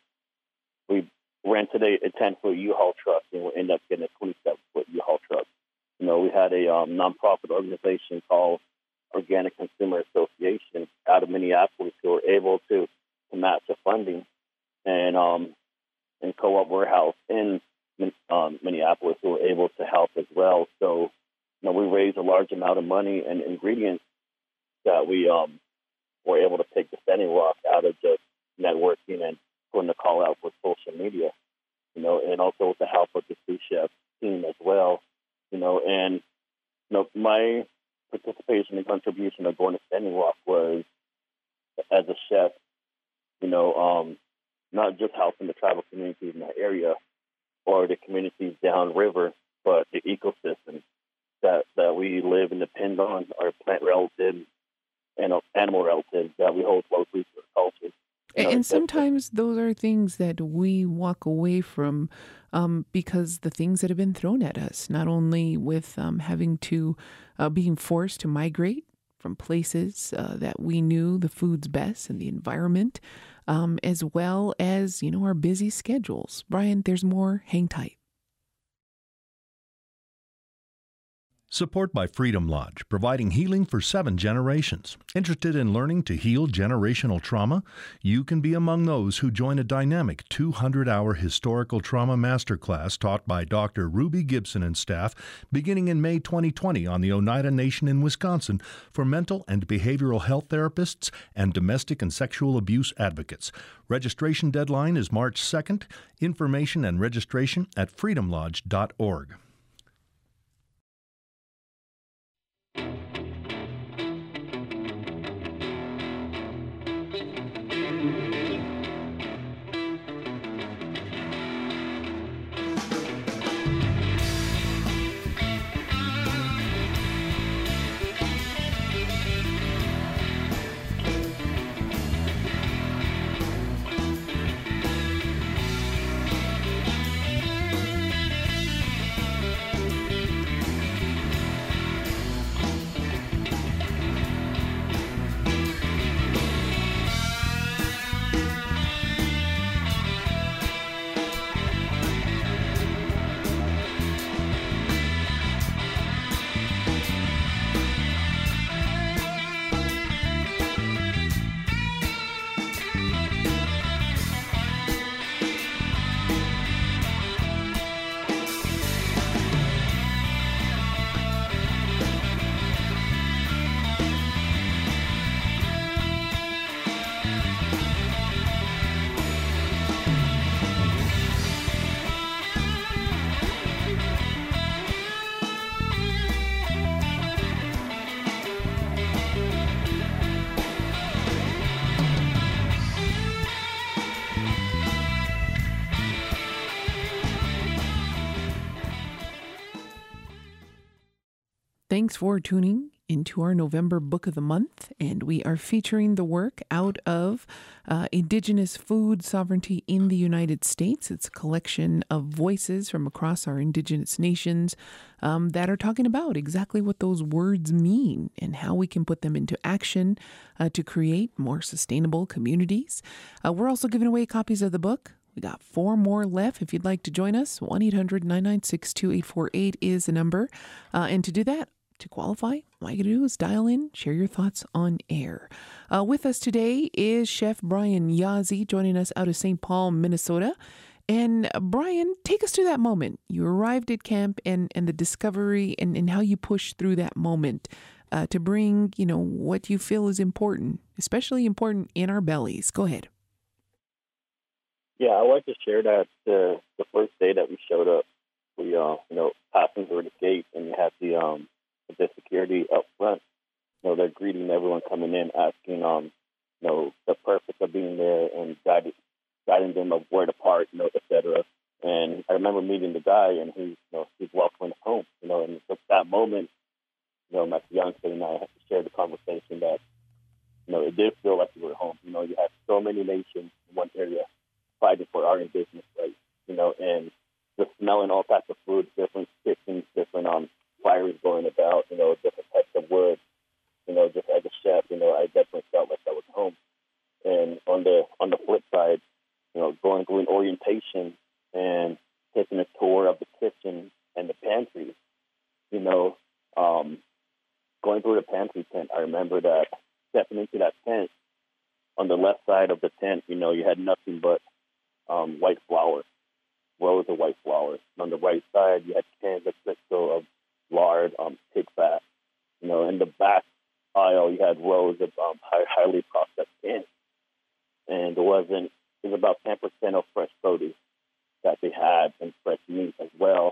we rented a, a ten-foot U-Haul truck, and we ended up getting a twenty-seven-foot U-Haul truck. You know, we had a um, nonprofit organization called Organic Consumer Association out of Minneapolis who were able to, to match the funding, and um, and Co-op Warehouse in um, Minneapolis who were able to help as well. So, you know, we raised a large amount of money and ingredients that we um, were able to take the Standing Rock out of just networking and putting the call out for social media, you know, and also with the help of the sous chef team as well, you know, and, you know, my participation and contribution of going to Standing Rock was as a chef, you know, um, not just helping the tribal communities in the area or the communities downriver, but the ecosystem that, that we live and depend on, our plant relatives and animal relatives that we hold closely to our culture. You know, and sometimes those are things that we walk away from um, because the things that have been thrown at us, not only with um, having to, uh, being forced to migrate from places uh, that we knew the food's best and the environment, um, as well as, you know, our busy schedules. Brian, there's more. Hang tight. Support by Freedom Lodge, providing healing for seven generations. Interested in learning to heal generational trauma? You can be among those who join a dynamic two hundred hour historical trauma masterclass taught by Doctor Ruby Gibson and staff beginning in May twenty twenty on the Oneida Nation in Wisconsin for mental and behavioral health therapists and domestic and sexual abuse advocates. Registration deadline is March second. Information and registration at freedom lodge dot org. Thanks for tuning into our November Book of the Month, and we are featuring the work out of uh, Indigenous Food Sovereignty in the United States. It's a collection of voices from across our Indigenous nations um, that are talking about exactly what those words mean and how we can put them into action uh, to create more sustainable communities. Uh, we're also giving away copies of the book. We got four more left. If you'd like to join us, one eight hundred nine nine six two eight four eight is the number. Uh, and to do that, to qualify, all you got to do is dial in, share your thoughts on air. Uh, with us today is Chef Brian Yazzie, joining us out of Saint Paul, Minnesota. And uh, Brian, take us through that moment. You arrived at camp and, and the discovery and, and how you pushed through that moment uh, to bring, you know, what you feel is important, especially important in our bellies. Go ahead. Yeah, I like to share that the the first day that we showed up, we uh, you know, passing through the gate, and you had the um the security up front. You know, they're greeting everyone coming in, asking um, you know, the purpose of being there and guiding guiding them of where to park, you know, et cetera. And I remember meeting the guy, and he, you know, he's welcoming us home. You know, and at that moment, you know, my fiance and I had to share the conversation that, you know, it did feel like we were home. You know, you had so many nations in one area fighting for our indigenous rights, you know, and just smelling all types of food, different kitchens, different um fires going about, you know, different types of wood, you know, just as a chef, you know, I definitely felt like I was home. And on the on the flip side, you know, going through an orientation and taking a tour of the kitchen and the pantry, you know, um, going through the pantry tent, I remember that stepping into that tent, on the left side of the tent, you know, you had nothing but um, white flour, rows of white flour. And on the right side, you had cans of Crisco of lard, um, pig fat. You know, in the back aisle, you had rows of um, high, highly processed cans. And there wasn't, it was about ten percent of fresh produce that they had and fresh meat as well.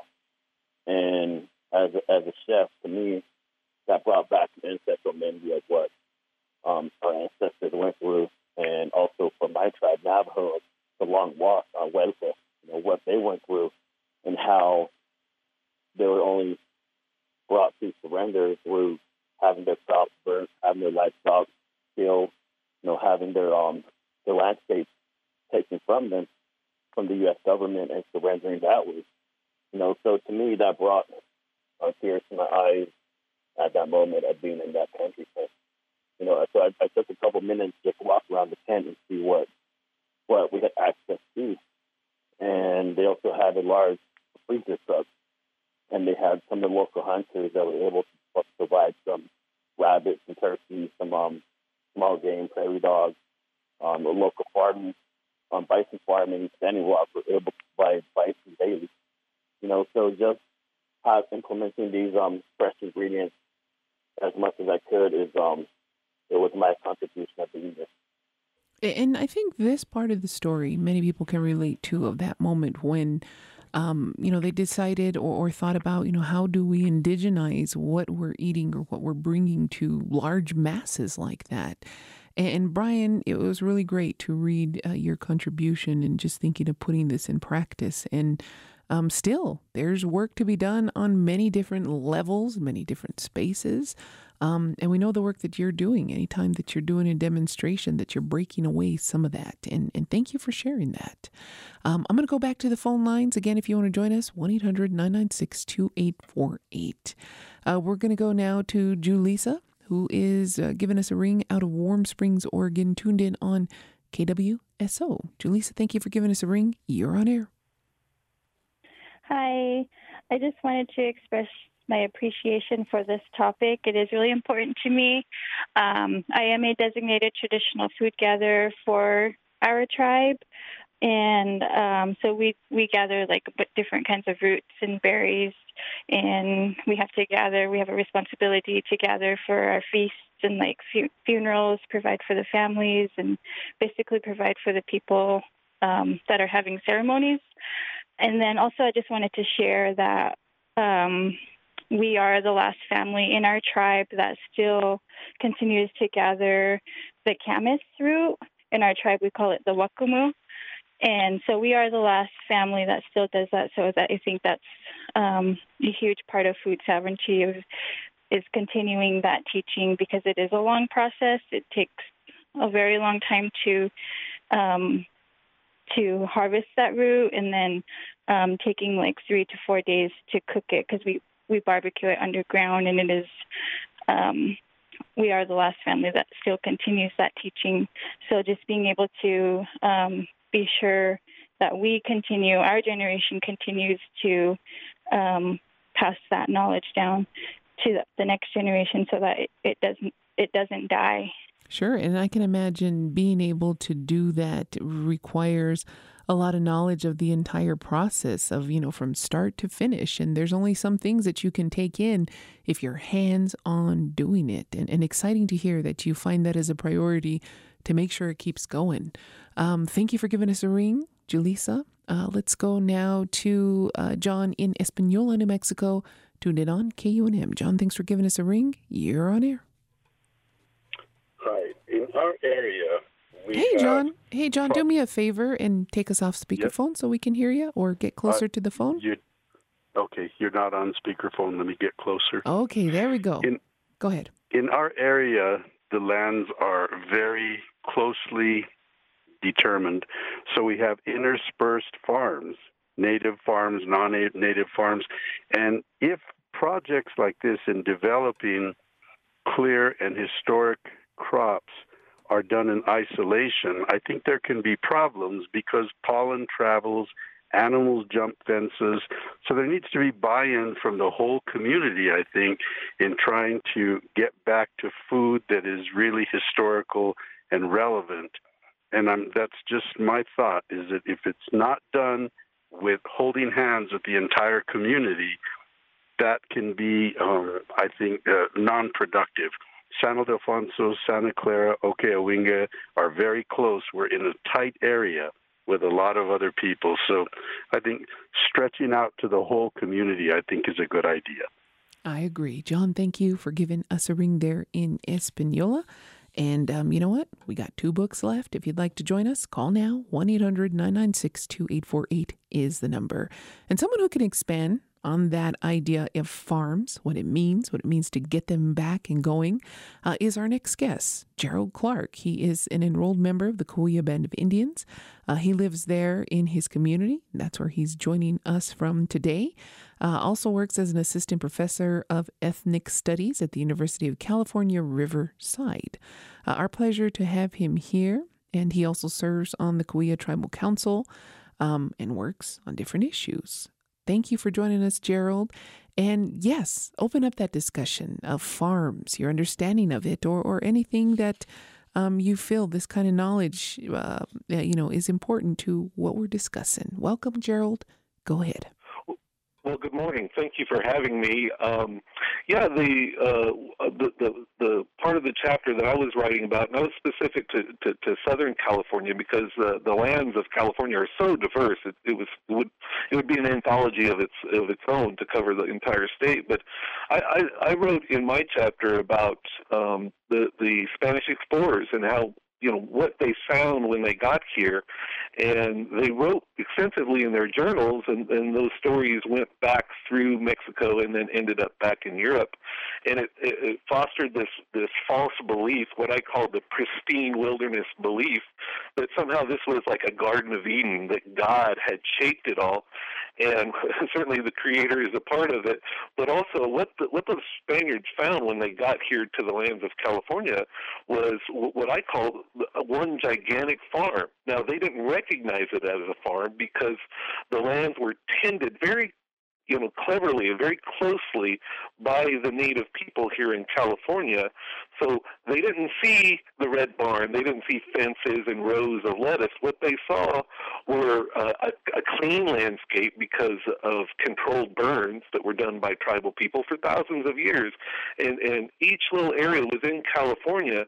And as a, as a chef, to me, that brought back an ancestral memory of what um, our ancestors went through. And also for my tribe, Navajo, the long walk on Wednesday, you know, what they went through and how they were only brought to surrender through having their crops burnt, having their livestock killed, you know, having their um their landscapes taken from them, from the U S government, and surrendering that way. You know, so to me, that brought uh, tears to my eyes at that moment of being in that pantry tent. You know, so I, I took a couple minutes just to walk around the tent and see what what we had access to. And they also had a large freezer truck, and they had some of the local hunters that were able to provide some rabbits and turkeys, some um, small game, prairie dogs, um, the local farming, um, bison farming, Standing Rock were able to provide bison daily. You know, so just have implementing these um, fresh ingredients as much as I could is um, it was my contribution at the year. And I think this part of the story, many people can relate to, of that moment when, um, you know, they decided or, or thought about, you know, how do we indigenize what we're eating or what we're bringing to large masses like that. And, and Brian, it was really great to read uh, your contribution and just thinking of putting this in practice. And um, still, there's work to be done on many different levels, many different spaces. Um, and we know the work that you're doing anytime that you're doing a demonstration, that you're breaking away some of that. And, and thank you for sharing that. Um, I'm going to go back to the phone lines. Again, if you want to join us, one eight hundred nine nine six two eight four eight. Uh, we're going to go now to Julissa, who is uh, giving us a ring out of Warm Springs, Oregon, tuned in on K W S O. Julissa, thank you for giving us a ring. You're on air. Hi. I just wanted to express my appreciation for this topic. It is really important to me. Um, I am a designated traditional food gatherer for our tribe. And um, so we, we gather like different kinds of roots and berries, and we have to gather, we have a responsibility to gather for our feasts and like fu- funerals, provide for the families, and basically provide for the people um, that are having ceremonies. And then also I just wanted to share that um, we are the last family in our tribe that still continues to gather the camas root. In our tribe, we call it the wakamu. And so we are the last family that still does that. So that I think that's um, a huge part of food sovereignty, of is continuing that teaching because it is a long process. It takes a very long time to um, to harvest that root, and then um, taking like three to four days to cook it because we, we barbecue it underground, and it is um, we are the last family that still continues that teaching. So just being able to um, be sure that we continue, our generation continues to um, pass that knowledge down to the next generation so that it, it doesn't it doesn't die. Sure, and I can imagine being able to do that requires a lot of knowledge of the entire process of, you know, from start to finish. And there's only some things that you can take in if you're hands-on doing it. And, and exciting to hear that you find that as a priority to make sure it keeps going. Um, thank you for giving us a ring, Julissa. Uh, let's go now to uh, John in Espanola, New Mexico, tuned in on K U N M. John, thanks for giving us a ring. You're on air. Right. In our area, we Hey, have John. Hey, John, do pro- me a favor and take us off speakerphone so we can hear you, or get closer Uh, to the phone. You, okay, you're not on speakerphone. Let me get closer. Okay, there we go. In, Go ahead. in our area, the lands are very closely determined. So we have interspersed farms, native farms, non-native farms. And if projects like this in developing clear and historic crops are done in isolation, I think there can be problems because pollen travels, animals jump fences. So there needs to be buy-in from the whole community, I think, in trying to get back to food that is really historical and relevant. And I'm, that's just my thought, is that if it's not done with holding hands with the entire community, that can be, um, I think, uh, non-productive. San Ildefonso, Santa Clara, Okeawinga are very close. We're in a tight area with a lot of other people. So I think stretching out to the whole community, I think, is a good idea. I agree. John, thank you for giving us a ring there in Espanola. And um, you know what? We got two books left. If you'd like to join us, call now. one eight hundred nine nine six two eight four eight is the number. And someone who can expand on that idea of farms, what it means, what it means to get them back and going, uh, is our next guest, Gerald Clark. He is an enrolled member of the Cahuilla Band of Indians. Uh, he lives there in his community. That's where he's joining us from today. Uh, also works as an assistant professor of ethnic studies at the University of California, Riverside. Uh, our pleasure to have him here. And he also serves on the Cahuilla Tribal Council um, and works on different issues. Thank you for joining us, Gerald. And yes, open up that discussion of farms, your understanding of it, or, or anything that um, you feel this kind of knowledge, uh, you know, is important to what we're discussing. Welcome, Gerald. Go ahead. Well, good morning. Thank you for having me. Um, yeah, the, uh, the the the part of the chapter that I was writing about, and I was specific to, to, to Southern California because uh, the lands of California are so diverse. It, it was it would it would be an anthology of its of its own to cover the entire state. But I, I, I wrote in my chapter about um, the the Spanish explorers and how, you know, what they found when they got here. And they wrote extensively in their journals, and, and those stories went back through Mexico and then ended up back in Europe. And it, it, it fostered this, this false belief, what I call the pristine wilderness belief, that somehow this was like a Garden of Eden, that God had shaped it all. And certainly the Creator is a part of it, but also what the, what the Spaniards found when they got here to the lands of California was what I call one gigantic farm. Now, they didn't recognize it as a farm because the lands were tended very, you know, cleverly and very closely by the native people here in California. So they didn't see the red barn, they didn't see fences and rows of lettuce. What they saw were uh, a, a clean landscape because of controlled burns that were done by tribal people for thousands of years. And, and each little area within California,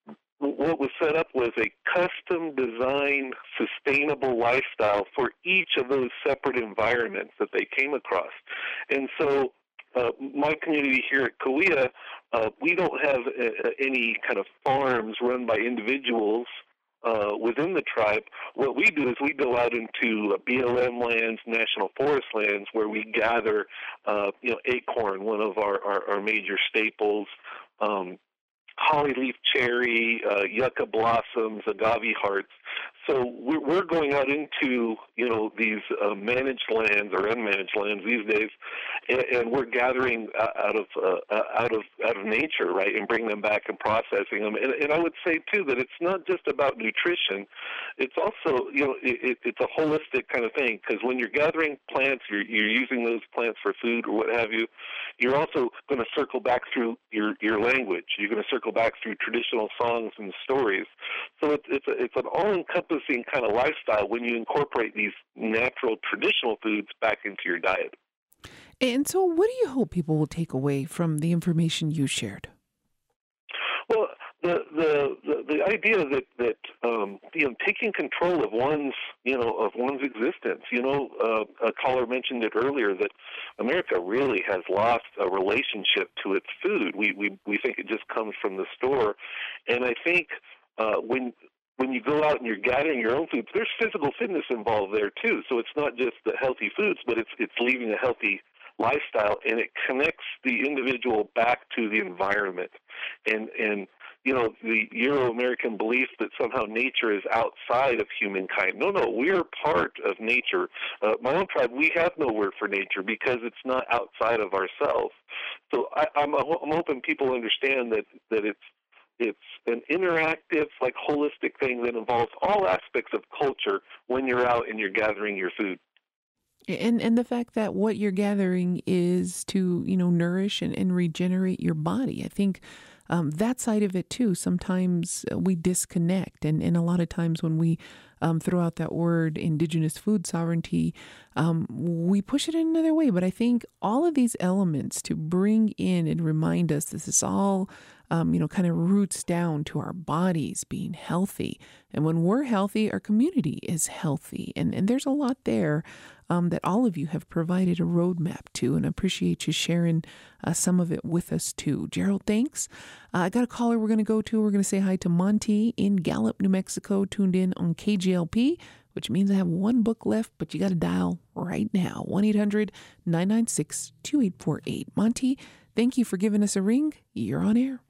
what was set up was a custom-designed, sustainable lifestyle for each of those separate environments that they came across. And so uh, my community here at Cahuilla, uh, we don't have uh, any kind of farms run by individuals uh, within the tribe, what we do is we go out into uh, B L M lands, national forest lands, where we gather, uh, you know, acorn, one of our, our, our major staples, um, holly leaf cherry, uh, yucca blossoms, agave hearts. So we're, we're going out into, you know, these uh, managed lands or unmanaged lands these days, and, and we're gathering uh, out of uh, out of out of nature, right, and bring them back and processing them. And, and I would say too that it's not just about nutrition; it's also, you know, it, it's a holistic kind of thing. Because when you're gathering plants, you're you're using those plants for food or what have you. You're also going to circle back through your your language. You're going to circle back through traditional songs and stories. So it's it's a, it's an all-encompassing kind of lifestyle when you incorporate these natural traditional foods back into your diet. And so what do you hope people will take away from the information you shared? Well, the the the, the idea that that um, you know, taking control of one's you know of one's existence. You know, uh, a caller mentioned it earlier that America really has lost a relationship to its food. We we we think it just comes from the store, and I think uh, when when you go out and you're gathering your own foods, there's physical fitness involved there too. So it's not just the healthy foods, but it's it's leading a healthy lifestyle, and it connects the individual back to the environment. And and you know, the Euro-American belief that somehow nature is outside of humankind. No, no, we're part of nature. Uh, my own tribe, we have no word for nature because it's not outside of ourselves. So I, I'm I'm hoping people understand that that it's It's an interactive, like, holistic thing that involves all aspects of culture when you're out and you're gathering your food. And and the fact that what you're gathering is to, you know, nourish and, and regenerate your body. I think um, that side of it, too, sometimes we disconnect. And, and a lot of times when we um, throw out that word, indigenous food sovereignty, um, we push it in another way. But I think all of these elements to bring in and remind us this is all Um, you know, kind of roots down to our bodies being healthy. And when we're healthy, our community is healthy. And, and there's a lot there um, that all of you have provided a roadmap to, and I appreciate you sharing uh, some of it with us too. Gerald, thanks. Uh, I got a caller we're going to go to. We're going to say hi to Monty in Gallup, New Mexico, tuned in on K G L P, which means I have one book left, but you got to dial right now, one eight hundred nine nine six two eight four eight. Monty, thank you for giving us a ring. You're on air.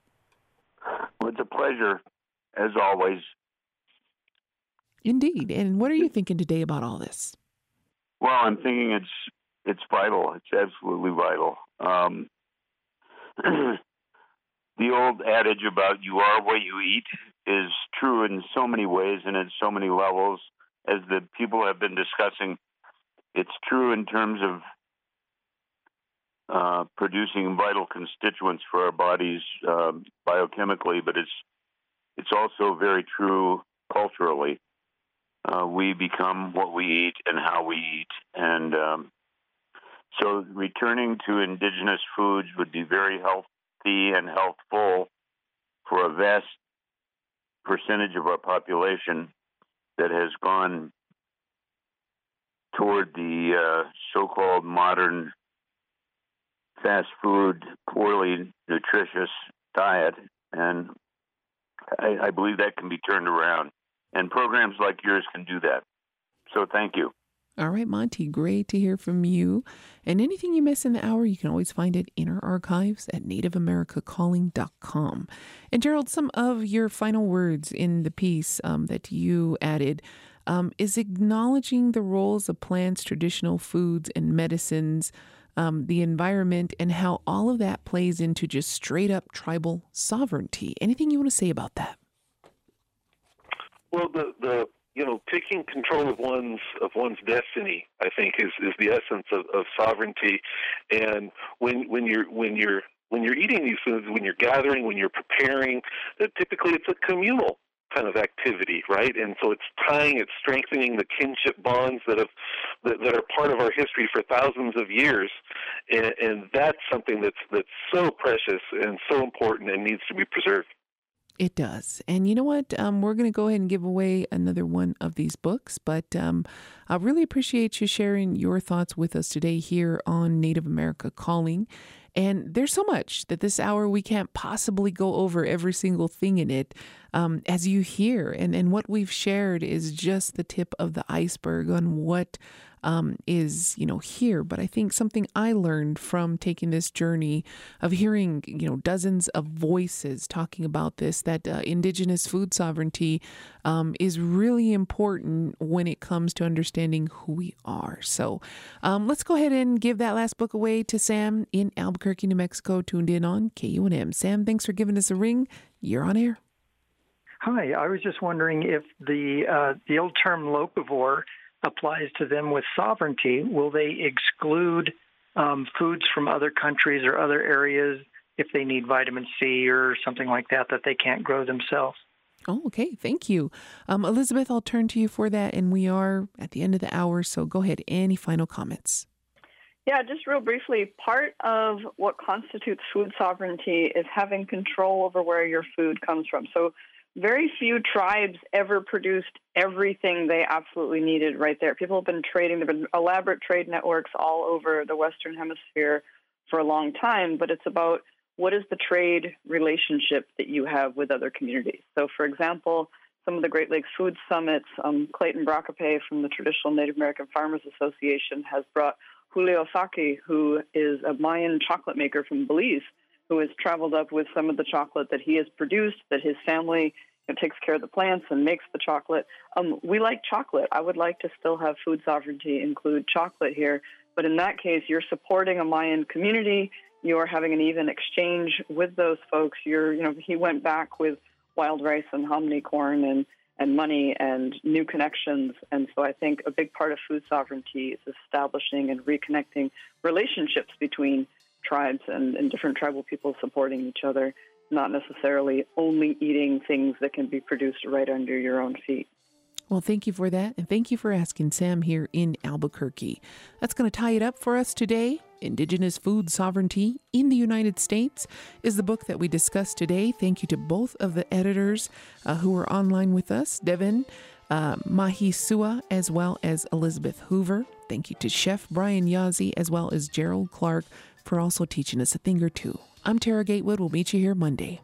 Well, it's a pleasure, as always. Indeed. And what are you thinking today about all this? Well, I'm thinking it's it's vital. It's absolutely vital. Um, the old adage about you are what you eat is true in so many ways and at so many levels. As the people have been discussing, it's true in terms of Uh, producing vital constituents for our bodies uh, biochemically, but it's it's also very true culturally. Uh, we become what we eat and how we eat, and um, so returning to indigenous foods would be very healthy and healthful for a vast percentage of our population that has gone toward the uh, so-called modern fast food, poorly nutritious diet, and I, I believe that can be turned around. And programs like yours can do that. So thank you. All right, Monty, great to hear from you. And anything you miss in the hour, you can always find it in our archives at native america calling dot com. And Gerald, some of your final words in the piece um, that you added um, is acknowledging the roles of plants, traditional foods, and medicines, Um, the environment, and how all of that plays into just straight up tribal sovereignty. Anything you want to say about that? Well, the, the you know, taking control of one's of one's destiny, I think, is, is the essence of, of sovereignty. And when when you're when you're when you're eating these foods, when you're gathering, when you're preparing, uh, typically it's a communal kind of activity, right? And so it's tying, it's strengthening the kinship bonds that have that, that are part of our history for thousands of years, and, and that's something that's that's so precious and so important and needs to be preserved. It does. And you know what? Um, we're going to go ahead and give away another one of these books, but um, I really appreciate you sharing your thoughts with us today here on Native America Calling. And there's so much that this hour we can't possibly go over every single thing in it, um, as you hear. And, and what we've shared is just the tip of the iceberg on what um, is, you know, here. But I think something I learned from taking this journey of hearing, you know, dozens of voices talking about this, that uh, Indigenous food sovereignty um, is really important when it comes to understanding who we are. So um, let's go ahead and give that last book away to Sam in Albuquerque, New Mexico, tuned in on K U N M. Sam, thanks for giving us a ring. You're on air. Hi, I was just wondering if the uh, the old term locavore applies to them with sovereignty. Will they exclude um, foods from other countries or other areas if they need vitamin C or something like that that they can't grow themselves? Oh, okay. Thank you. Um, Elizabeth, I'll turn to you for that. And we are at the end of the hour, so go ahead. Any final comments? Yeah, just real briefly, part of what constitutes food sovereignty is having control over where your food comes from. So very few tribes ever produced everything they absolutely needed right there. People have been trading. There have been elaborate trade networks all over the Western Hemisphere for a long time, but it's about what is the trade relationship that you have with other communities. So, for example, some of the Great Lakes Food Summits, um, Clayton Bracape from the Traditional Native American Farmers Association has brought Julio Saki, who is a Mayan chocolate maker from Belize, who has traveled up with some of the chocolate that he has produced, that his family you know, takes care of the plants and makes the chocolate. Um, we like chocolate. I would like to still have food sovereignty include chocolate here. But in that case, you're supporting a Mayan community. You're having an even exchange with those folks. You're, you know, he went back with wild rice and hominy corn and, and money and new connections. And so I think a big part of food sovereignty is establishing and reconnecting relationships between tribes and, and different tribal people supporting each other, not necessarily only eating things that can be produced right under your own feet. Well, thank you for that. And thank you for asking Sam here in Albuquerque. That's going to tie it up for us today. Indigenous Food Sovereignty in the United States is the book that we discussed today. Thank you to both of the editors uh, who are online with us, Devin uh, Mahisua, as well as Elizabeth Hoover. Thank you to Chef Brian Yazzie, as well as Gerald Clark, for also teaching us a thing or two. I'm Tara Gatewood. We'll meet you here Monday.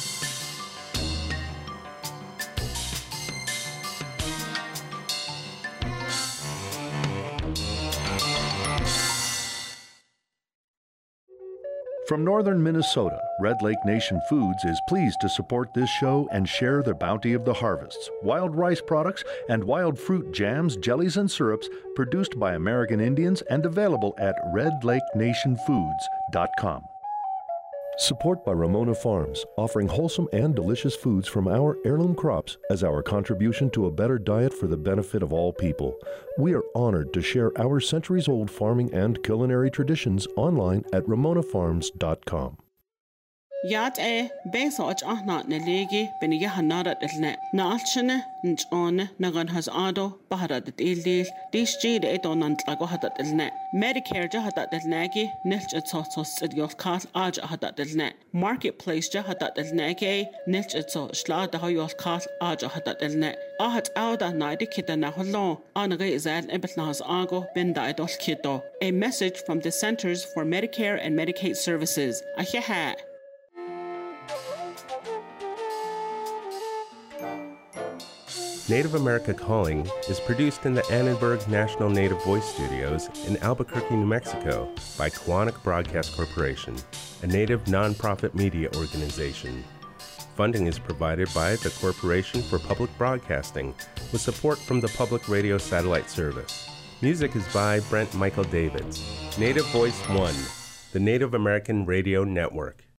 From northern Minnesota, Red Lake Nation Foods is pleased to support this show and share the bounty of the harvests, wild rice products, and wild fruit jams, jellies, and syrups produced by American Indians and available at red lake nation foods dot com. Support by Ramona Farms, offering wholesome and delicious foods from our heirloom crops as our contribution to a better diet for the benefit of all people. We are honored to share our centuries-old farming and culinary traditions online at ramona farms dot com. Yat e beso ach ahna nelegi beniya hanara delne na alchene nchone nagan has ado bahara detil dis jide etonant lago hata delne Medicare jahata delnegi nilch etsos idiot kat aj hata delne Marketplace jahata delnegi nilch etso shla da hoyot kat aj hata delne ahat auda naide kita na hollo anage izal ebetnas ago benda idol kito. A message from the Centers for Medicare and Medicaid Services. Aheha. Native America Calling is produced in the Annenberg National Native Voice Studios in Albuquerque, New Mexico by Koahnic Broadcast Corporation, a Native nonprofit media organization. Funding is provided by the Corporation for Public Broadcasting with support from the Public Radio Satellite Service. Music is by Brent Michael Davids. Native Voice One, the Native American Radio Network.